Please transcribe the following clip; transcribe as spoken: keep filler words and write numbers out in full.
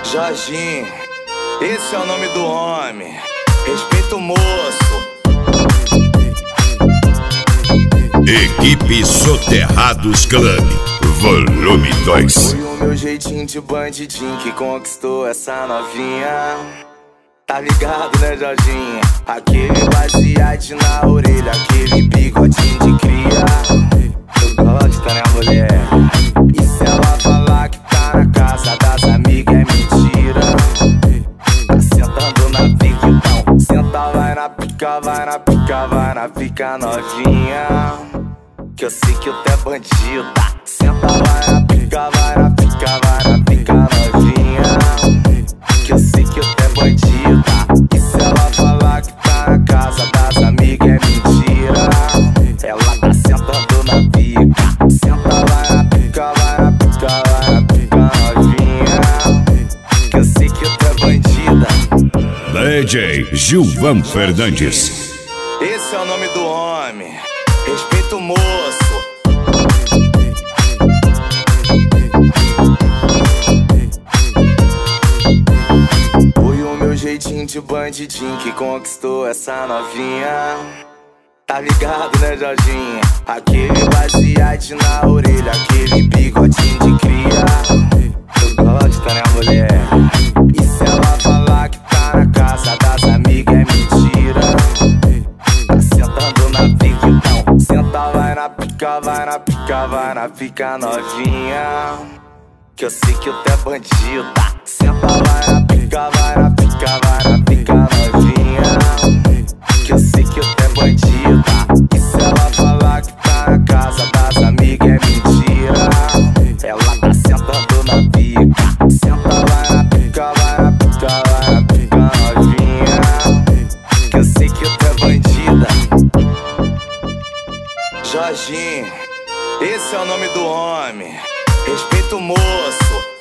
Jorginho, esse é o nome do homem. Respeita o moço. Equipe Soterrados Clan, volume dois. Foi o meu jeitinho de bandidinho que conquistou essa novinha. Tá ligado, né, Jorginho? Aquele baseado na orelha, aquele bigodinho de cria. Tu gosta, né, mulher? E se ela falar que tá na casa das amigas é mentira? Tá sentando na pica, então senta, vai na pica, vai na pica, vai na pica, novinha. Que eu sei que tu é bandida. Senta, vai na pica, vai na pica, vai na pica, novinha. Que eu sei que tu é bandida. E se ela falar que tá na casa das amigas é mentira? Ela tá sentando na pica. Senta, vai na pica, vai na pica, vai na pica, novinha. Que eu sei que tu é bandida. D J Gilvan Fernandes. Esse é o nome do homem. Respeita o moço. Foi o meu jeitinho de bandidinho que conquistou essa novinha. Tá ligado, né, Jorginho? Aquele baseado na orelha, aquele bigodinho de cria. Tu gosta, né, mulher? E se ela falar que tá na casa das amigas é mentira? Tá sentando na pica, então senta, vai na pica, vai na pica, vai na pica, novinha. Que eu sei que tu é bandida. Senta, vai na pica, vai na pica, vai na pica, novinha. Que eu sei que tu é bandida. E se ela falar que tá na casa das amigas é mentira? Ela tá sentando na pica. Senta, vai na pica, vai na pica, vai na pica, novinha. Que eu sei que tu é bandida. Jorginho, esse é o nome do homem. Respeita o moço.